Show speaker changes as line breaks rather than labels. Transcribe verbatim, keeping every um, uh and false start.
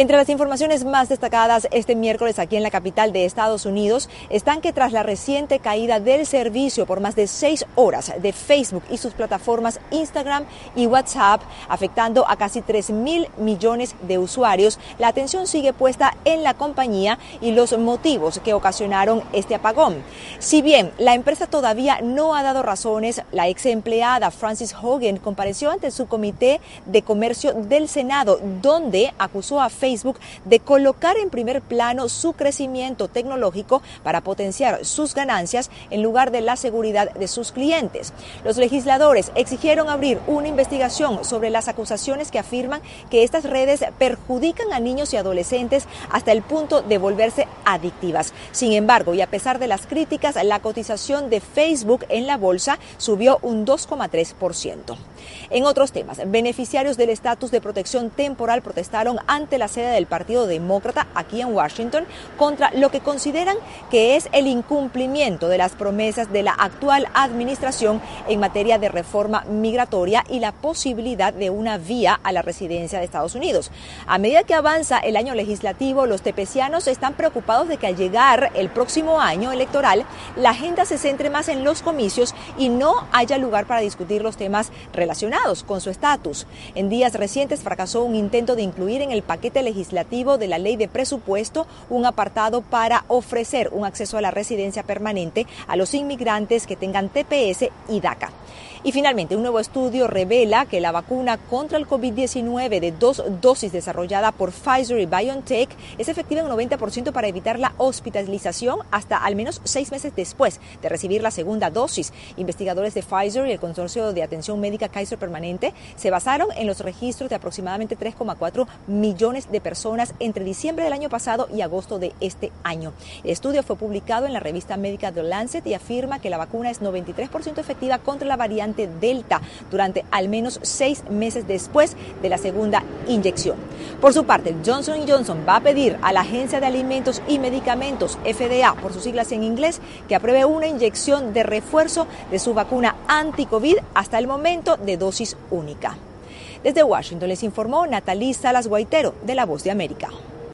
Entre las informaciones más destacadas este miércoles aquí en la capital de Estados Unidos están que tras la reciente caída del servicio por más de seis horas de Facebook y sus plataformas Instagram y WhatsApp, afectando a casi tres mil millones de usuarios, la atención sigue puesta en la compañía y los motivos que ocasionaron este apagón. Si bien la empresa todavía no ha dado razones, la ex empleada Frances Haugen compareció ante su Comité de Comercio del Senado, donde acusó a Facebook de colocar en primer plano su crecimiento tecnológico para potenciar sus ganancias en lugar de la seguridad de sus clientes. Los legisladores exigieron abrir una investigación sobre las acusaciones que afirman que estas redes perjudican a niños y adolescentes hasta el punto de volverse adictivas. Sin embargo, y a pesar de las críticas, la cotización de Facebook en la bolsa subió un dos coma tres por ciento. En otros temas, beneficiarios del estatus de protección temporal protestaron ante la sede del Partido Demócrata aquí en Washington contra lo que consideran que es el incumplimiento de las promesas de la actual administración en materia de reforma migratoria y la posibilidad de una vía a la residencia de Estados Unidos. A medida que avanza el año legislativo, los tepecianos están preocupados de que al llegar el próximo año electoral, la agenda se centre más en los comicios y no haya lugar para discutir los temas relacionados con su estatus. En días recientes fracasó un intento de incluir en el paquete legislativo de la ley de presupuesto un apartado para ofrecer un acceso a la residencia permanente a los inmigrantes que tengan T P S y DACA. Y finalmente, un nuevo estudio revela que la vacuna contra el COVID diecinueve de dos dosis desarrollada por Pfizer y BioNTech es efectiva en un noventa por ciento para evitar la hospitalización hasta al menos seis meses después de recibir la segunda dosis. Investigadores de Pfizer y el Consorcio de Atención Médica Kaiser Permanente se basaron en los registros de aproximadamente tres coma cuatro millones de personas entre diciembre del año pasado y agosto de este año. El estudio fue publicado en la revista médica The Lancet y afirma que la vacuna es noventa y tres por ciento efectiva contra la variante Delta durante al menos seis meses después de la segunda inyección. Por su parte, Johnson y Johnson va a pedir a la Agencia de Alimentos y Medicamentos, F D A por sus siglas en inglés, que apruebe una inyección de refuerzo de su vacuna anti-COVID hasta el momento de dosis única. Desde Washington les informó Natalí Salas Guaitero de La Voz de América.